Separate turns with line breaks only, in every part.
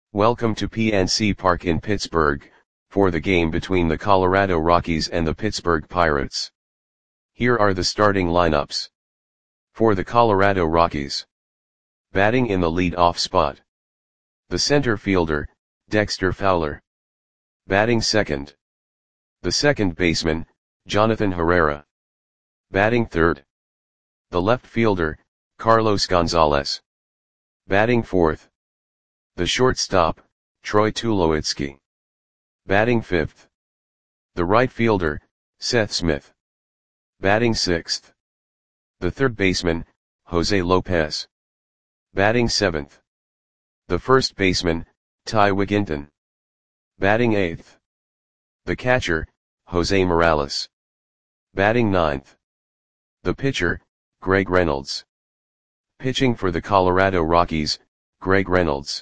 Welcome to PNC Park in Pittsburgh, for the game between the Colorado Rockies and the Pittsburgh Pirates. Here are the starting lineups. For the Colorado Rockies. Batting in the lead-off spot. The center fielder, Dexter Fowler. Batting second. The second baseman, Jonathan Herrera. Batting third. The left fielder, Carlos Gonzalez. Batting fourth. The shortstop, Troy Tulowitzki. Batting fifth. The right fielder, Seth Smith. Batting sixth. The third baseman, Jose Lopez. Batting seventh. The first baseman, Ty Wigginton. Batting eighth. The catcher, Jose Morales. Batting ninth. The pitcher, Greg Reynolds. Pitching for the Colorado Rockies, Greg Reynolds.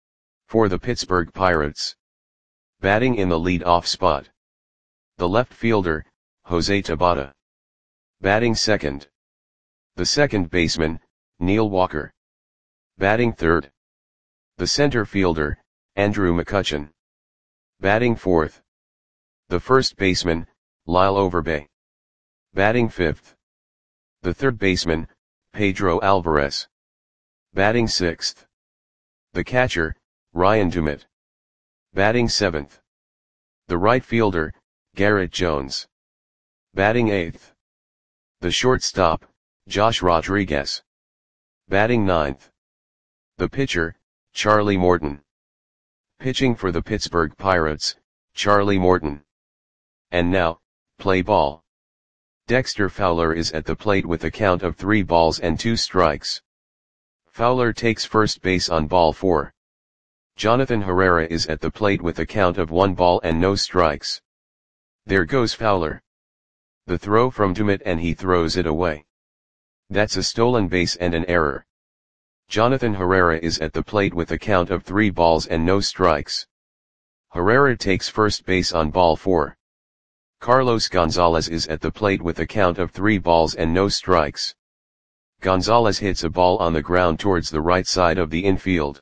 For the Pittsburgh Pirates. Batting in the lead-off spot. The left fielder, Jose Tabata. Batting second. The second baseman, Neil Walker. Batting third. The center fielder, Andrew McCutchen. Batting fourth. The first baseman, Lyle Overbay. Batting fifth. The third baseman, Pedro Alvarez. Batting sixth. The catcher, Ryan Dumit. Batting seventh. The right fielder, Garrett Jones. Batting eighth. The shortstop, Josh Rodriguez. Batting ninth. The pitcher, Charlie Morton. Pitching for the Pittsburgh Pirates, Charlie Morton. And now, play ball. Dexter Fowler is at the plate with a count of 3 balls and 2 strikes. Fowler takes first base on ball 4. Jonathan Herrera is at the plate with a count of 1 ball and no strikes. There goes Fowler. The throw from Dumit and he throws it away. That's a stolen base and an error. Jonathan Herrera is at the plate with a count of 3 balls and no strikes. Herrera takes first base on ball 4. Carlos Gonzalez is at the plate with a count of 3 balls and no strikes. Gonzalez hits a ball on the ground towards the right side of the infield.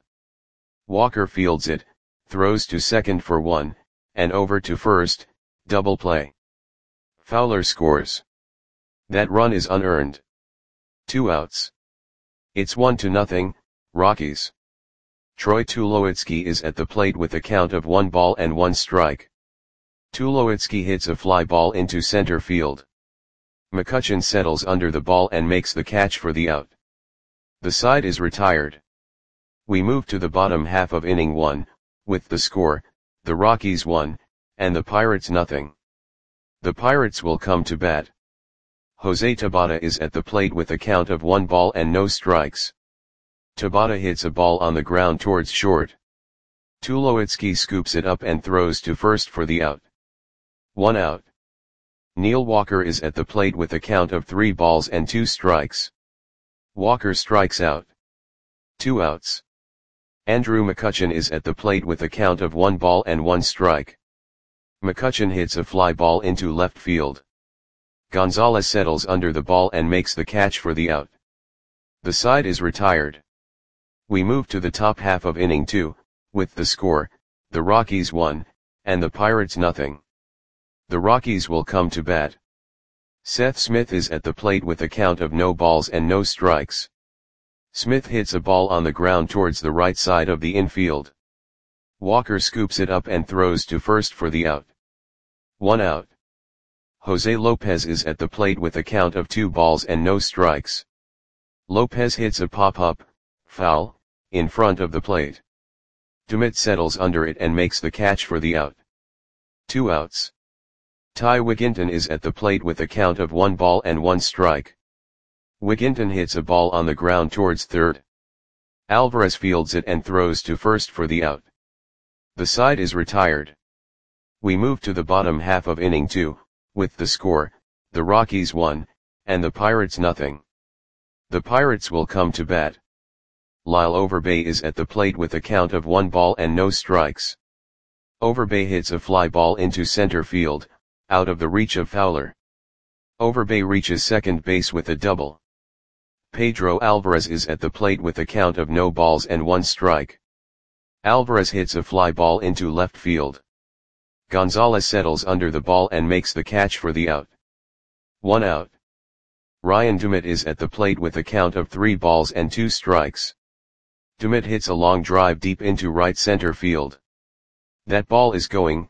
Walker fields it, throws to second for 1, and over to first, double play. Fowler scores. That run is unearned. 2 outs. It's 1-0, Rockies. Troy Tulowitzki is at the plate with a count of 1 ball and 1 strike. Tulowitzki hits a fly ball into center field. McCutchen settles under the ball and makes the catch for the out. The side is retired. We move to the bottom half of inning 1, with the score, the Rockies 1, and the Pirates 0. The Pirates will come to bat. Jose Tabata is at the plate with a count of 1 ball and no strikes. Tabata hits a ball on the ground towards short. Tulowitzki scoops it up and throws to first for the out. 1 out. Neil Walker is at the plate with a count of 3 balls and 2 strikes. Walker strikes out. 2 outs. Andrew McCutchen is at the plate with a count of 1 ball and 1 strike. McCutchen hits a fly ball into left field. Gonzalez settles under the ball and makes the catch for the out. The side is retired. We move to the top half of inning 2, with the score, the Rockies 1, and the Pirates 0. The Rockies will come to bat. Seth Smith is at the plate with a count of no balls and no strikes. Smith hits a ball on the ground towards the right side of the infield. Walker scoops it up and throws to first for the out. 1 out. Jose Lopez is at the plate with a count of 2 balls and no strikes. Lopez hits a pop-up, foul, in front of the plate. Dumit settles under it and makes the catch for the out. 2 outs. Ty Wigginton is at the plate with a count of 1 ball and 1 strike. Wigginton hits a ball on the ground towards third. Alvarez fields it and throws to first for the out. The side is retired. We move to the bottom half of inning 2, with the score, the Rockies 1, and the Pirates 0. The Pirates will come to bat. Lyle Overbay is at the plate with a count of 1 ball and no strikes. Overbay hits a fly ball into center field, out of the reach of Fowler. Overbay reaches second base with a double. Pedro Alvarez is at the plate with a count of no balls and 1 strike. Alvarez hits a fly ball into left field. Gonzalez settles under the ball and makes the catch for the out. 1 out. Ryan Dumit is at the plate with a count of 3 balls and 2 strikes. Dumit hits a long drive deep into right center field. That ball is gone.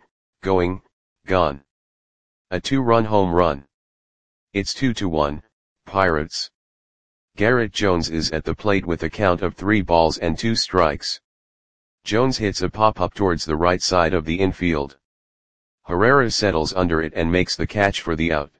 A 2-run home run. It's 2-1, Pirates. Garrett Jones is at the plate with a count of 3 balls and 2 strikes. Jones hits a pop-up towards the right side of the infield. Herrera settles under it and makes the catch for the out.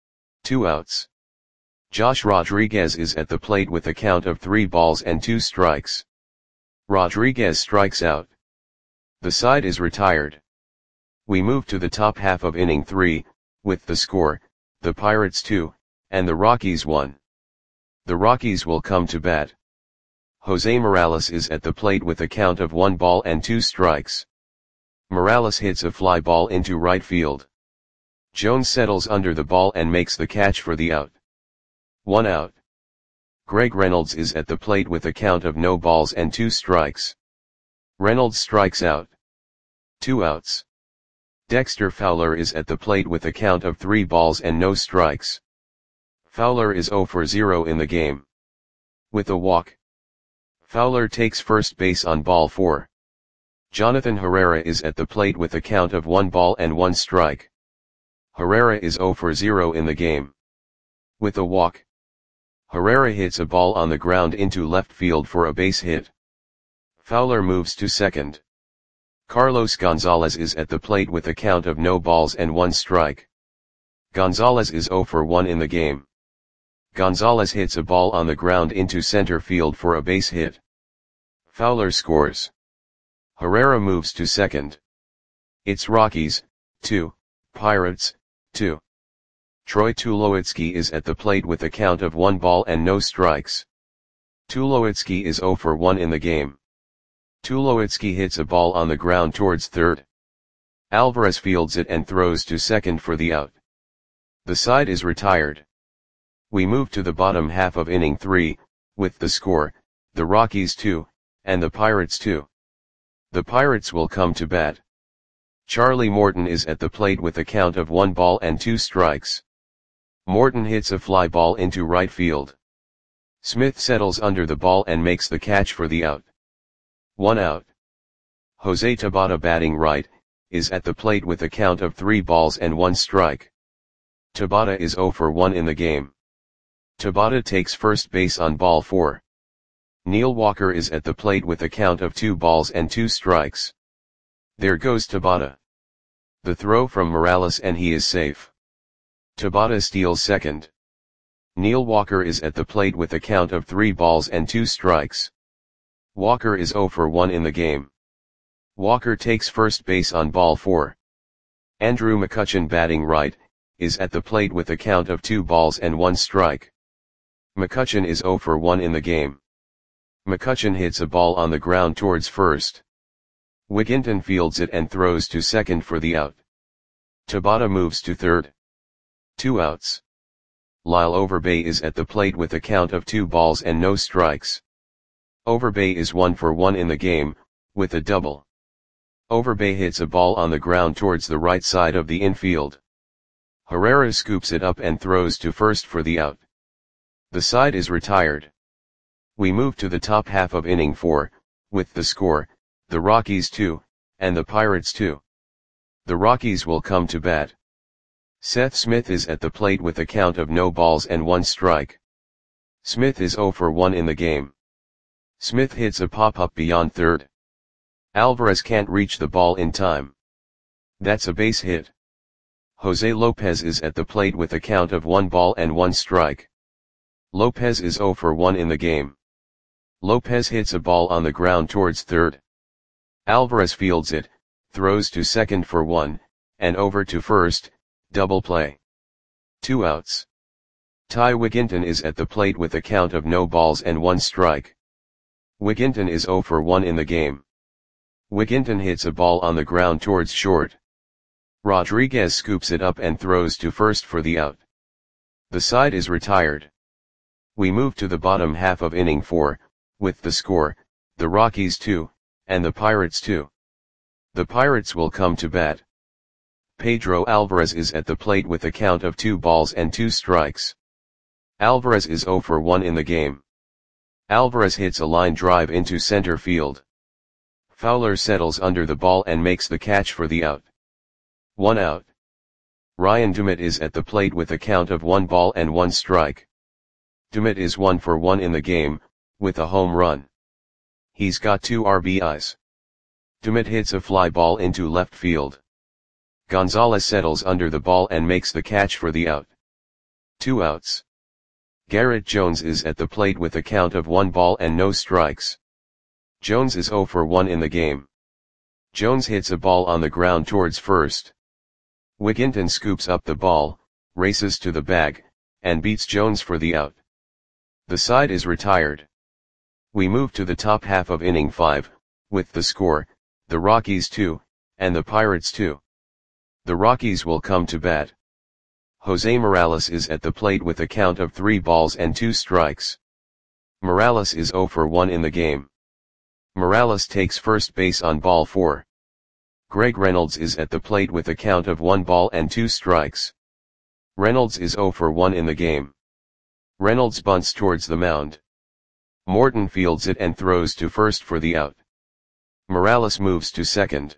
2 outs. Josh Rodriguez is at the plate with a count of 3 balls and 2 strikes. Rodriguez strikes out. The side is retired. We move to the top half of inning 3, with the score, the Pirates 2, and the Rockies 1. The Rockies will come to bat. Jose Morales is at the plate with a count of 1 ball and 2 strikes. Morales hits a fly ball into right field. Jones settles under the ball and makes the catch for the out. 1 out. Greg Reynolds is at the plate with a count of no balls and 2 strikes. Reynolds strikes out. 2 outs. Dexter Fowler is at the plate with a count of 3 balls and no strikes. Fowler is 0 for 0 in the game. With a walk. Fowler takes first base on ball 4. Jonathan Herrera is at the plate with a count of 1 ball and 1 strike. Herrera is 0 for 0 in the game. With a walk. Herrera hits a ball on the ground into left field for a base hit. Fowler moves to second. Carlos Gonzalez is at the plate with a count of no balls and 1 strike. Gonzalez is 0 for 1 in the game. Gonzalez hits a ball on the ground into center field for a base hit. Fowler scores. Herrera moves to second. It's Rockies, 2, Pirates, 2. Troy Tulowitzki is at the plate with a count of 1 ball and no strikes. Tulowitzki is 0 for 1 in the game. Tulowitzki hits a ball on the ground towards third. Alvarez fields it and throws to second for the out. The side is retired. We move to the bottom half of inning 3, with the score, the Rockies 2, and the Pirates 2. The Pirates will come to bat. Charlie Morton is at the plate with a count of 1 ball and 2 strikes. Morton hits a fly ball into right field. Smith settles under the ball and makes the catch for the out. 1 out. Jose Tabata batting right, is at the plate with a count of 3 balls and 1 strike. Tabata is 0 for 1 in the game. Tabata takes first base on ball 4. Neil Walker is at the plate with a count of 2 balls and 2 strikes. There goes Tabata. The throw from Morales and he is safe. Tabata steals second. Neil Walker is at the plate with a count of 3 balls and 2 strikes. Walker is 0 for 1 in the game. Walker takes first base on ball 4. Andrew McCutchen batting right, is at the plate with a count of 2 balls and 1 strike. McCutchen is 0 for 1 in the game. McCutchen hits a ball on the ground towards first. Wigginton fields it and throws to second for the out. Tabata moves to third. 2 outs. Lyle Overbay is at the plate with a count of 2 balls and no strikes. Overbay is 1 for 1 in the game, with a double. Overbay hits a ball on the ground towards the right side of the infield. Herrera scoops it up and throws to first for the out. The side is retired. We move to the top half of inning 4, with the score, the Rockies 2, and the Pirates 2. The Rockies will come to bat. Seth Smith is at the plate with a count of no balls and 1 strike. Smith is 0 for 1 in the game. Smith hits a pop-up beyond third. Alvarez can't reach the ball in time. That's a base hit. Jose Lopez is at the plate with a count of 1 ball and 1 strike. Lopez is 0 for 1 in the game. Lopez hits a ball on the ground towards third. Alvarez fields it, throws to second for 1, and over to first, double play. 2 outs. Ty Wigginton is at the plate with a count of no balls and 1 strike. Wigginton is 0 for 1 in the game. Wigginton hits a ball on the ground towards short. Rodriguez scoops it up and throws to first for the out. The side is retired. We move to the bottom half of inning 4, with the score, the Rockies 2, and the Pirates 2. The Pirates will come to bat. Pedro Alvarez is at the plate with a count of 2 balls and 2 strikes. Alvarez is 0 for 1 in the game. Alvarez hits a line drive into center field. Fowler settles under the ball and makes the catch for the out. 1 out. Ryan Dumit is at the plate with a count of 1 ball and 1 strike. Dumit is 1 for 1 in the game, with a home run. He's got 2 RBIs. Dumit hits a fly ball into left field. Gonzalez settles under the ball and makes the catch for the out. 2 outs. Garrett Jones is at the plate with a count of 1 ball and no strikes. Jones is 0 for 1 in the game. Jones hits a ball on the ground towards first. Wigginton scoops up the ball, races to the bag, and beats Jones for the out. The side is retired. We move to the top half of inning 5, with the score, the Rockies 2, and the Pirates 2. The Rockies will come to bat. Jose Morales is at the plate with a count of 3 balls and 2 strikes. Morales is 0 for 1 in the game. Morales takes first base on ball 4. Greg Reynolds is at the plate with a count of 1 ball and 2 strikes. Reynolds is 0 for 1 in the game. Reynolds bunts towards the mound. Morton fields it and throws to first for the out. Morales moves to second.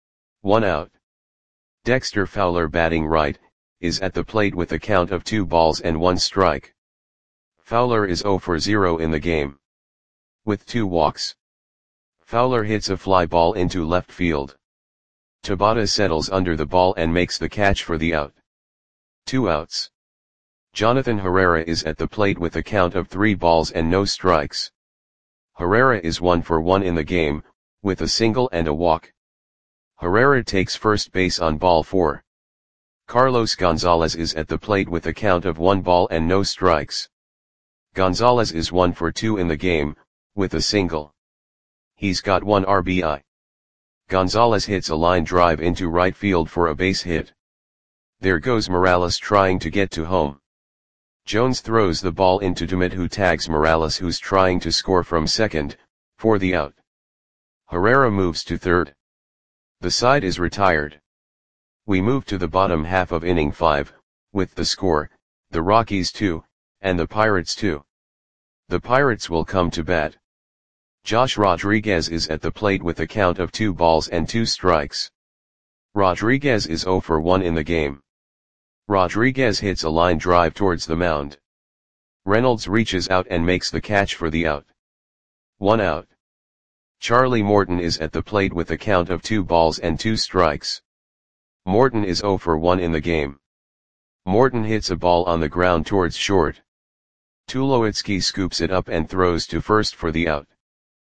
1 out. Dexter Fowler, batting right, is at the plate with a count of 2 balls and 1 strike. Fowler is 0 for 0 in the game. With 2 walks. Fowler hits a fly ball into left field. Tabata settles under the ball and makes the catch for the out. 2 outs. Jonathan Herrera is at the plate with a count of 3 balls and no strikes. Herrera is 1 for 1 in the game, with a single and a walk. Herrera takes first base on ball 4. Carlos Gonzalez is at the plate with a count of 1 ball and no strikes. Gonzalez is 1 for 2 in the game, with a single. He's got 1 RBI. Gonzalez hits a line drive into right field for a base hit. There goes Morales trying to get to home. Jones throws the ball into Dumit, who tags Morales, who's trying to score from second, for the out. Herrera moves to third. The side is retired. We move to the bottom half of inning 5, with the score, the Rockies 2, and the Pirates 2. The Pirates will come to bat. Josh Rodriguez is at the plate with a count of 2 balls and 2 strikes. Rodriguez is 0 for 1 in the game. Rodriguez hits a line drive towards the mound. Reynolds reaches out and makes the catch for the out. 1 out. Charlie Morton is at the plate with a count of 2 balls and 2 strikes. Morton is 0 for 1 in the game. Morton hits a ball on the ground towards short. Tulowitzki scoops it up and throws to first for the out.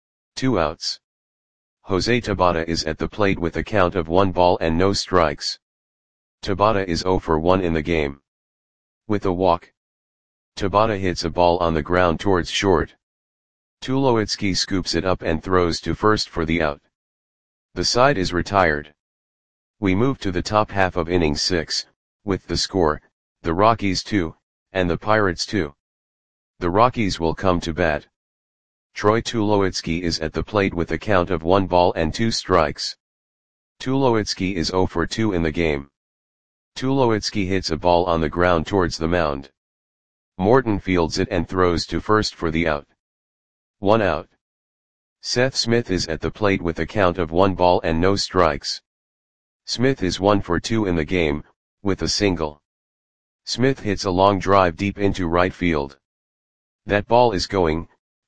2 outs. Jose Tabata is at the plate with a count of 1 ball and no strikes. Tabata is 0 for 1 in the game. With a walk. Tabata hits a ball on the ground towards short. Tulowitzki scoops it up and throws to first for the out. The side is retired. We move to the top half of inning 6, with the score, the Rockies 2, and the Pirates 2. The Rockies will come to bat. Troy Tulowitzki is at the plate with a count of 1 ball and 2 strikes. Tulowitzki is 0 for 2 in the game. Tulowitzki hits a ball on the ground towards the mound. Morton fields it and throws to first for the out. 1 out. Seth Smith is at the plate with a count of 1 ball and no strikes. Smith is 1 for 2 in the game, with a single. Smith hits a long drive deep into right field. That ball is going,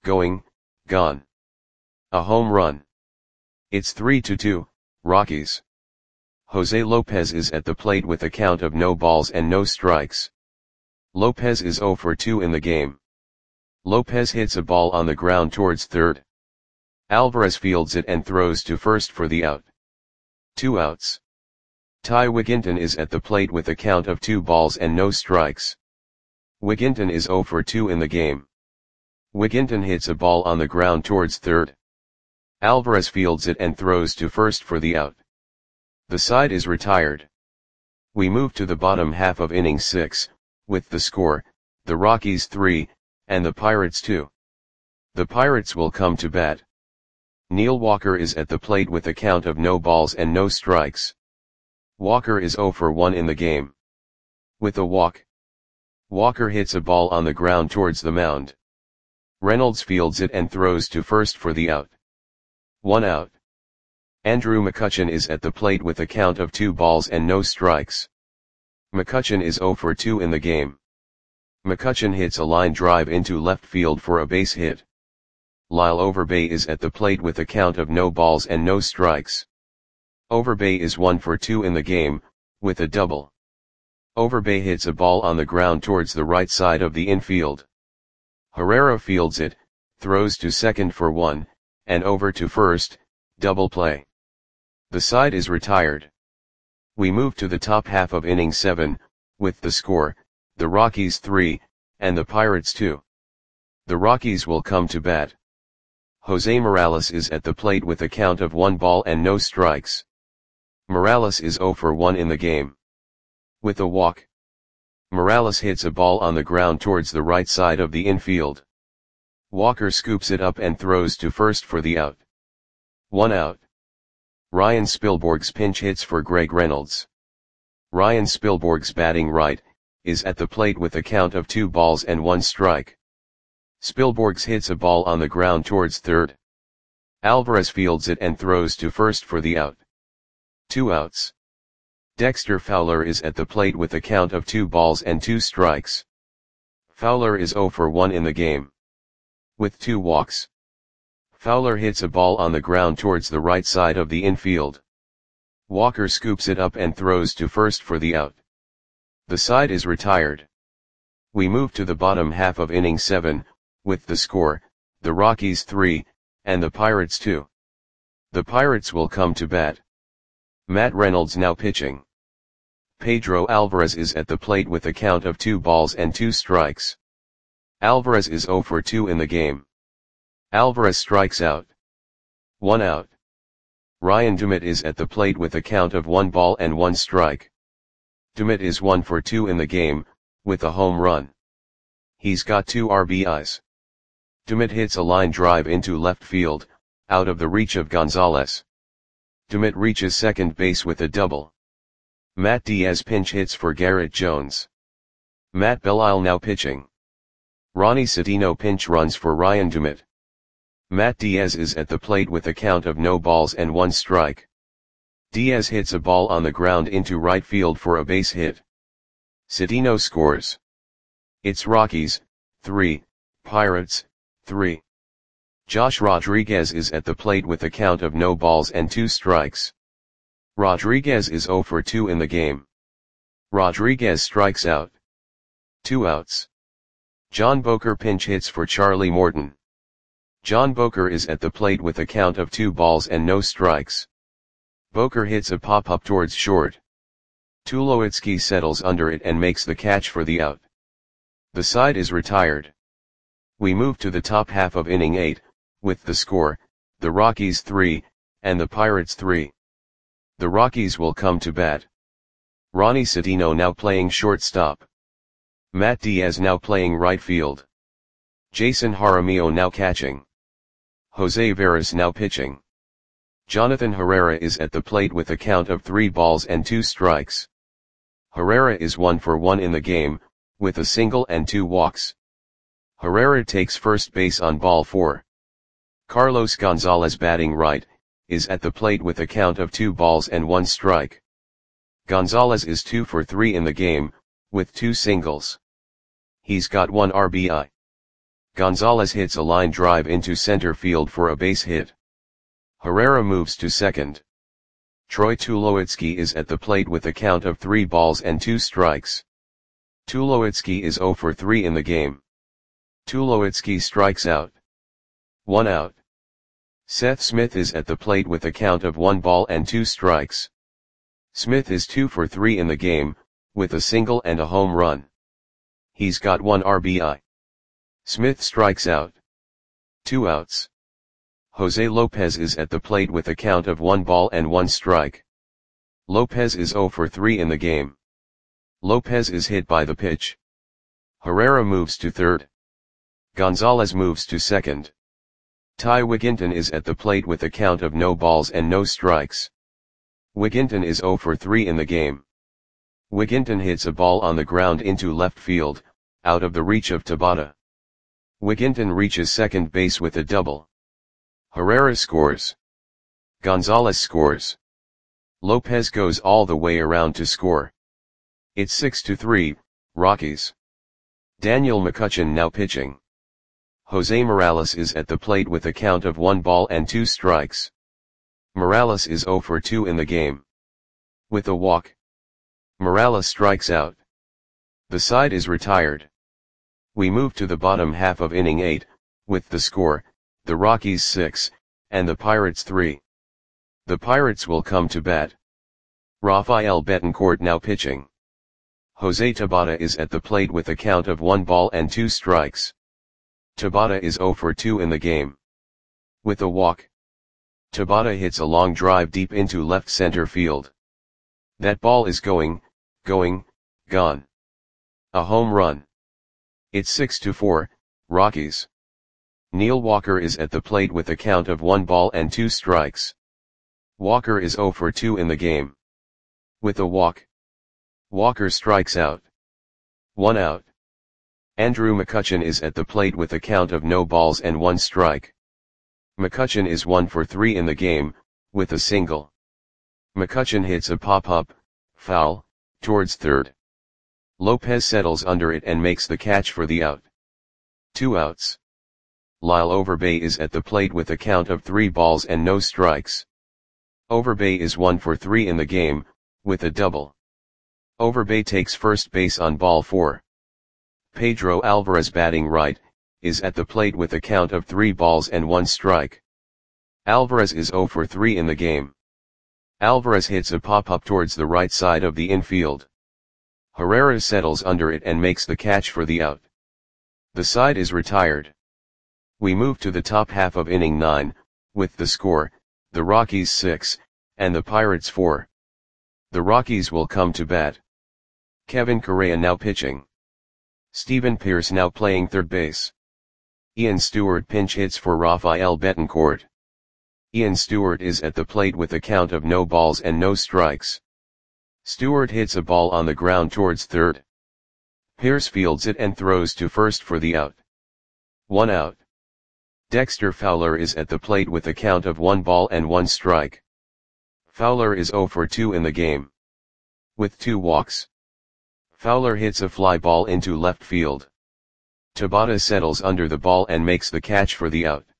gone. A home run. It's 3-2, Rockies. Jose Lopez is at the plate with a count of no balls and no strikes. Lopez is 0 for 2 in the game. Lopez hits a ball on the ground towards third. Alvarez fields it and throws to first for the out. 2 outs. Ty Wigginton is at the plate with a count of 2 balls and no strikes. Wigginton is 0 for 2 in the game. Wigginton hits a ball on the ground towards third. Alvarez fields it and throws to first for the out. The side is retired. We move to the bottom half of inning 6, with the score, the Rockies 3, and the Pirates 2. The Pirates will come to bat. Neil Walker is at the plate with a count of no balls and no strikes. Walker is 0 for 1 in the game. With a walk, Walker hits a ball on the ground towards the mound. Reynolds fields it and throws to first for the out. 1 out. Andrew McCutchen is at the plate with a count of 2 balls and no strikes. McCutchen is 0 for 2 in the game. McCutchen hits a line drive into left field for a base hit. Lyle Overbay is at the plate with a count of no balls and no strikes. Overbay is 1 for 2 in the game, with a double. Overbay hits a ball on the ground towards the right side of the infield. Herrera fields it, throws to second for 1, and over to first, double play. The side is retired. We move to the top half of inning 7, with the score, the Rockies 3, and the Pirates 2. The Rockies will come to bat. Jose Morales is at the plate with a count of 1 ball and no strikes. Morales is 0 for 1 in the game. With a walk, Morales hits a ball on the ground towards the right side of the infield. Walker scoops it up and throws to first for the out. 1 out. Ryan Spilborghs pinch hits for Greg Reynolds. Ryan Spilborghs, batting right, is at the plate with a count of 2 balls and 1 strike. Spilborghs hits a ball on the ground towards third. Alvarez fields it and throws to first for the out. 2 outs. Dexter Fowler is at the plate with a count of 2 balls and 2 strikes. Fowler is 0 for 1 in the game. With 2 walks, Fowler hits a ball on the ground towards the right side of the infield. Walker scoops it up and throws to first for the out. The side is retired. We move to the bottom half of inning 7, with the score, the Rockies 3, and the Pirates 2. The Pirates will come to bat. Matt Reynolds now pitching. Pedro Alvarez is at the plate with a count of 2 balls and 2 strikes. Alvarez is 0 for 2 in the game. Alvarez strikes out. 1 out. Ryan Dumit is at the plate with a count of 1 ball and 1 strike. Dumit is 1 for 2 in the game, with a home run. He's got 2 RBIs. Dumit hits a line drive into left field, out of the reach of Gonzalez. Dumit reaches second base with a double. Matt Diaz pinch hits for Garrett Jones. Matt Belisle now pitching. Ronnie Sedino pinch runs for Ryan Dumit. Matt Diaz is at the plate with a count of no balls and 1 strike. Diaz hits a ball on the ground into right field for a base hit. Sedino scores. It's Rockies 3, Pirates 3. Josh Rodriguez is at the plate with a count of no balls and 2 strikes. Rodriguez is 0 for 2 in the game. Rodriguez strikes out. 2 outs. John Boker pinch hits for Charlie Morton. John Boker is at the plate with a count of 2 balls and no strikes. Boker hits a pop-up towards short. Tulowitzki settles under it and makes the catch for the out. The side is retired. We move to the top half of inning 8, with the score, the Rockies 3, and the Pirates 3. The Rockies will come to bat. Ronnie Sedino now playing shortstop. Matt Diaz now playing right field. Jason Jaramillo now catching. Jose Veras now pitching. Jonathan Herrera is at the plate with a count of 3 balls and 2 strikes. Herrera is 1 for 1 in the game, with a single and 2 walks. Herrera takes first base on ball 4. Carlos Gonzalez, batting right, is at the plate with a count of 2 balls and 1 strike. Gonzalez is 2 for 3 in the game, with 2 singles. He's got 1 RBI. Gonzalez hits a line drive into center field for a base hit. Herrera moves to second. Troy Tulowitzki is at the plate with a count of 3 balls and 2 strikes. Tulowitzki is 0 for 3 in the game. Tulowitzki strikes out. 1 out. Seth Smith is at the plate with a count of 1 ball and 2 strikes. Smith is 2 for 3 in the game, with a single and a home run. He's got 1 RBI. Smith strikes out. 2 outs. Jose Lopez is at the plate with a count of 1 ball and 1 strike. Lopez is 0 for 3 in the game. Lopez is hit by the pitch. Herrera moves to third. Gonzalez moves to second. Ty Wigginton is at the plate with a count of no balls and no strikes. Wigginton is 0 for 3 in the game. Wigginton hits a ball on the ground into left field, out of the reach of Tabata. Wigginton reaches second base with a double. Herrera scores. Gonzalez scores. Lopez goes all the way around to score. It's 6-3, Rockies. Daniel McCutchen now pitching. Jose Morales is at the plate with a count of 1 ball and 2 strikes. Morales is 0 for 2 in the game. With a walk, Morales strikes out. The side is retired. We move to the bottom half of inning 8, with the score, the Rockies 6, and the Pirates 3. The Pirates will come to bat. Rafael Betancourt now pitching. Jose Tabata is at the plate with a count of 1 ball and 2 strikes. Tabata is 0 for 2 in the game. With a walk, Tabata hits a long drive deep into left center field. That ball is gone. A home run. It's 6-4, Rockies. Neil Walker is at the plate with a count of 1 ball and 2 strikes. Walker is 0 for 2 in the game. With a walk, Walker strikes out. 1 out. Andrew McCutchen is at the plate with a count of no balls and 1 strike. McCutchen is 1 for 3 in the game, with a single. McCutchen hits a pop-up, foul, towards third. Lopez settles under it and makes the catch for the out. 2 outs. Lyle Overbay is at the plate with a count of 3 balls and no strikes. Overbay is 1 for 3 in the game, with a double. Overbay takes first base on ball 4. Pedro Alvarez batting right, is at the plate with a count of 3 balls and 1 strike. Alvarez is 0 for 3 in the game. Alvarez hits a pop-up towards the right side of the infield. Herrera settles under it and makes the catch for the out. The side is retired. We move to the top half of inning 9, with the score, the Rockies 6, and the Pirates 4. The Rockies will come to bat. Kevin Correa now pitching. Stephen Pearce now playing third base. Ian Stewart pinch hits for Rafael Betancourt. Ian Stewart is at the plate with a count of no balls and no strikes. Stewart hits a ball on the ground towards third. Pearce fields it and throws to first for the out. 1 out. Dexter Fowler is at the plate with a count of 1 ball and 1 strike. Fowler is 0 for 2 in the game. With 2 walks, Fowler hits a fly ball into left field. Tabata settles under the ball and makes the catch for the out.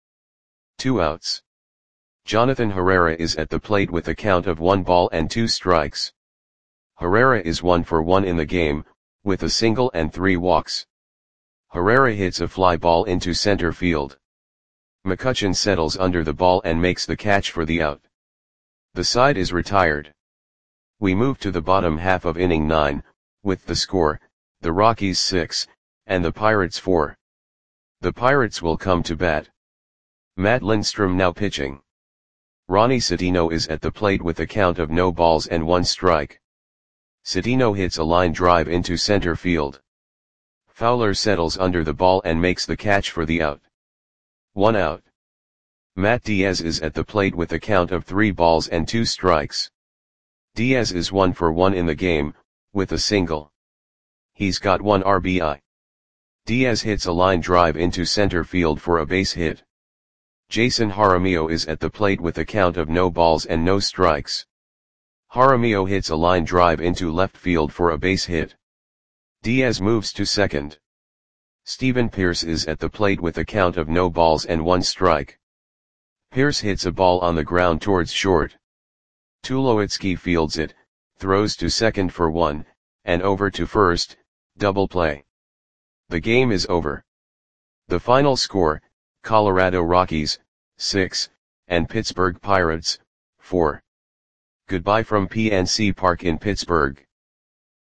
2 outs. Jonathan Herrera is at the plate with a count of 1 ball and 2 strikes. Herrera is 1 for 1 in the game, with a single and 3 walks. Herrera hits a fly ball into center field. McCutchen settles under the ball and makes the catch for the out. The side is retired. We move to the bottom half of inning 9, with the score, the Rockies 6, and the Pirates 4. The Pirates will come to bat. Matt Lindstrom now pitching. Ronnie Citino is at the plate with a count of no balls and 1 strike. Citino hits a line drive into center field. Fowler settles under the ball and makes the catch for the out. 1 out. Matt Diaz is at the plate with a count of 3 balls and 2 strikes. Diaz is 1 for 1 in the game, with a single. He's got 1 RBI. Diaz hits a line drive into center field for a base hit. Jason Jaramillo is at the plate with a count of no balls and no strikes. Jaramillo hits a line drive into left field for a base hit. Diaz moves to second. Stephen Pearce is at the plate with a count of no balls and 1 strike. Pearce hits a ball on the ground towards short. Tulowitzki fields it, throws to second for 1, and over to first, double play. The game is over. The final score, Colorado Rockies, 6, and Pittsburgh Pirates, 4. Goodbye from PNC Park in Pittsburgh.